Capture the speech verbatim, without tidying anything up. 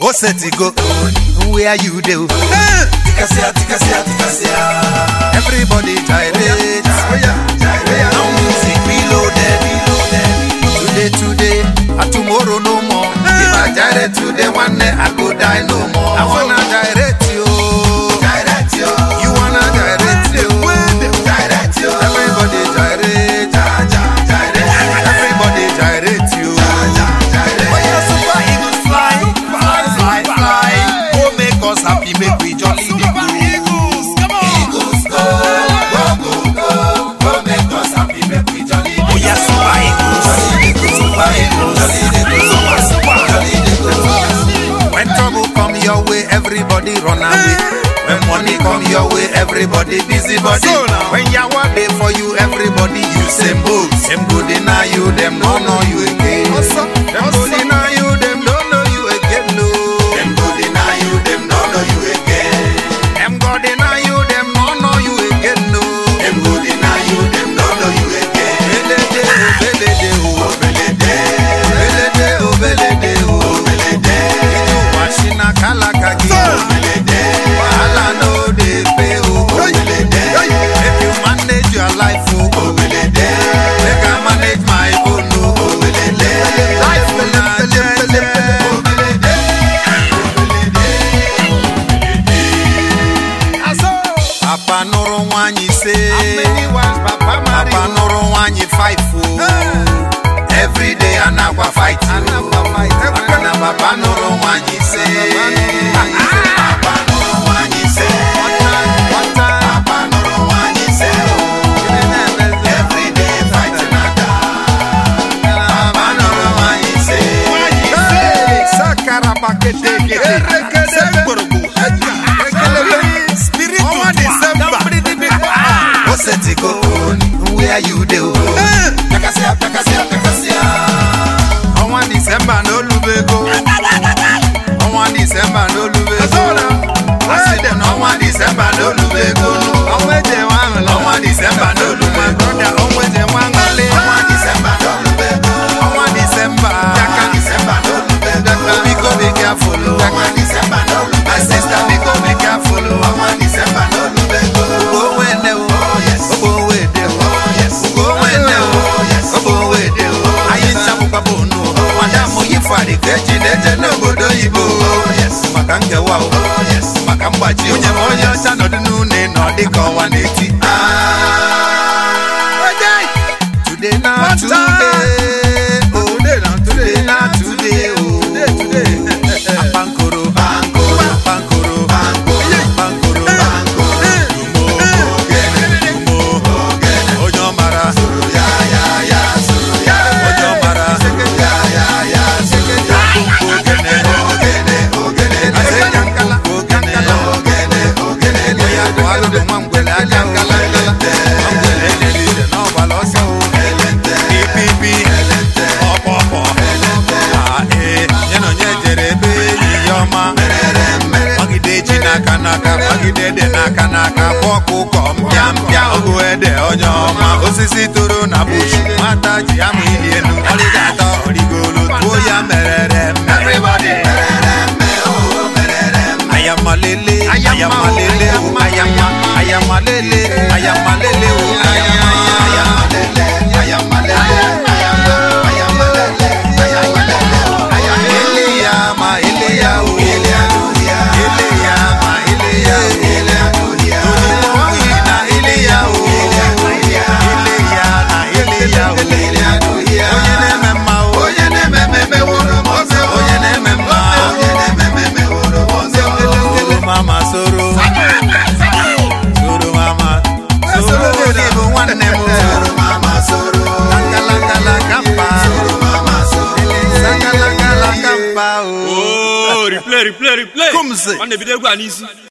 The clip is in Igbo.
O set it go. Where you do? Tikasia, tikasia, tikasia. Everybody gyrate. Now music reloaded. Today, today, and tomorrow no more. If I gyrate today, one day I go die no more. I wanna gyrate you. Gyrate you. You wanna gyrate you. Gyrate you. Everybody gyrate. Everybody gyrate you. When your super eagles fly, fly, fly, fly. Go make us happy, make we jolly. Eagles, come on. Eagles go, go, go, go. Go make us happy, make we jolly. Oh yeah, super eagles. Super eagles. Super, super. When trouble come your way, everybody run away. When money come your way, everybody busy body. When yawa dey for you, everybody use same boat. Them go deny you, them no know you again. Them go deny you, them don't know you again. No. Them go deny you, them no know you again. Them go deny you, them no know you again. No. Them go deny you, them no know you again. Belede, belede, oh. Belede, Belede, oh, belede, oh. belede, Iju washina kalakagi. belede, Wahala no dey pay, oh. belede, If you manage your life, oh. belede, Make I manage my own, oh. belede, Life na jeje. Papa nụrụ nwaanyị ise. Papa nụrụ nwaanyị five, oh. Every day anagwa fight, oh. Maka na papa nụrụ nwaanyị ise. Papa nụrụ nwaanyị ise. Papa nụrụ nwaanyị ise. Every day fighting ada. Papa nụrụ nwaanyị ise. Sakara pakete kete. Semborogbo. O set it go. Where you do? Takasia, takasia, takasia. Ọnwa December no lubego. Ọnwa December no lubego. I say them ọnwa December no lubego. Ọnwa eje wangele. Ọnwa December no lubego. Ọnwa eje wangele. Ọnwa December no lubego. Ọnwa December. Jaka December no lubego. Biko be careful. Jaka December no lubego. My sister biko be careful. Ọnwa December no lubego. Ogo wene o. Ogo wede o. Ogo wene o. Ogo wede o. Ayi nchamu kwa bono. Madamu yifari keji neje n'obodo Igbo. Maka nkewa o. Maka mgbaji onye ma onye ọcha nọdụ n'une nọdị ka ọnwa n'eti. Today na today. Oh, today na today. Oh, Apankoro, Apankoro, Apankoro, Apankoro, Onyomara, Ya, ya, ya, suru ya. Onyomara, Ya, ya, ya, suru ya. Ogene, Ogene, ogene, Aseyankala, Ogene, ogene, ogene, Oya go aludo mwangwele ajankala, mwangwele elelide n'ọgbala ọsọ o. Ipipi, ọpọpọ, ah eh, nyeno nye jere ebe enyi ya ọma. Magide ji n'aka n'aka, magide dị n'aka n'aka, bụ ọkụkọ mpịa mpịa, ọgụ ede onye ọma. Osisi toro na bush, nwata ji amụ ili elu, ọrịga atọ ọrịgolo, tuo ya merere mme. Everybody, merereme, oh, merereme. Ayamalele, ayamalele, oh, ayama, ayamalele, ayamalele, oh, ayama, ayama. Ayamalele, ayamalele, ayama, ayamalele, ayamalele, oh, ayama. Eleyama, eleya, oh, Eleanuria, eleyama, eleya, oh. eleanuria, Oyi na eleya, oh. eleanuria, Eleya na eleya, oh. eleanuria. Onye na-eme mma, oh. Onye na-ememe woro m ọzọ. Onye na-eme mma, oh. Onye na-ememe woro m ọzọ. Soro mama, soro. Soro mama, soro gị bụ nwanne m, oh. Soro mama, soro. Langalangala kampa. Soro mama, soro. Langalangala kampa, oh. Oh, replay, replay, replay. Kumse. On the video, go and easy.